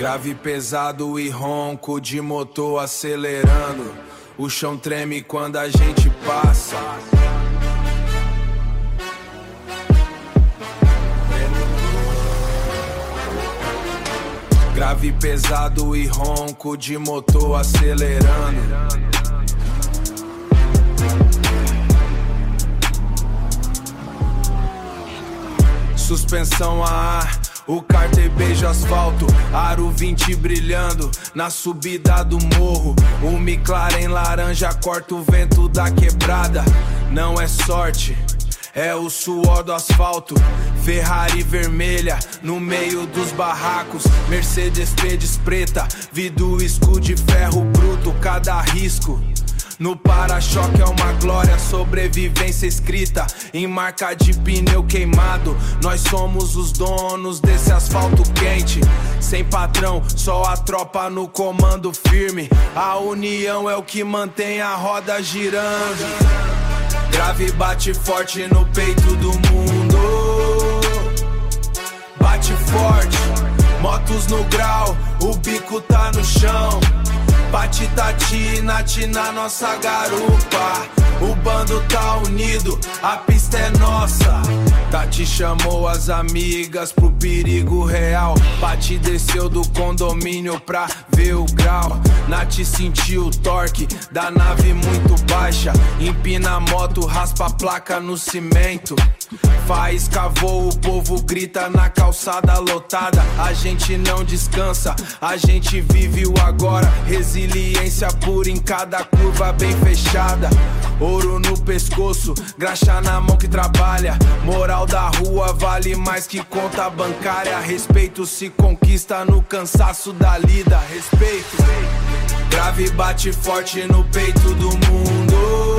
Grave pesado e ronco de motor acelerando. O chão treme quando a gente passa. Grave pesado e ronco de motor acelerando. Suspensão a ar, o cárter beija asfalto, aro 20 brilhando na subida do morro. O McLaren laranja corta o vento da quebrada. Não é sorte, é o suor do asfalto. Ferrari vermelha no meio dos barracos. Mercedes Benz preta, vidro escuro de ferro bruto. Cada risco no para-choque é uma glória, sobrevivência escrita em marca de pneu queimado. Nós somos os donos desse asfalto quente. Sem patrão, só a tropa no comando firme. A união é o que mantém a roda girando. Grave bate forte no peito do mundo. Bate forte, motos no grau, o bico tá no chão. Bate Tati, Nati na nossa garupa. O bando tá unido, a pista é nossa. Tati chamou as amigas pro perigo real. Pati desceu do condomínio pra ver o grau. Nati sentiu o torque da nave muito baixa. Empina a moto, raspa a placa no cimento. Faísca voa, o povo grita na calçada lotada. A gente não descansa, a gente vive o agora. Resiliência pura em cada curva bem fechada. Ouro no pescoço, graxa na mão que trabalha. Moral da rua vale mais que conta bancária. Respeito se conquista no cansaço da lida. Respeito. Grave bate forte no peito do mundo.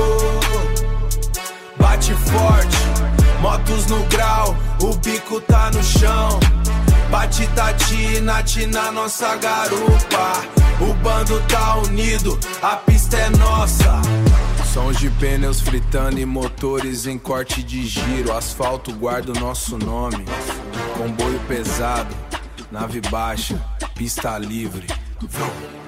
Bate forte, motos no grau, o bico tá no chão. Bate Tati, Nati na nossa garupa. O bando tá unido, a pista é nossa. Sons de pneus fritando e motores em corte de giro. Asfalto guarda o nosso nome. Comboio pesado, nave baixa, pista livre.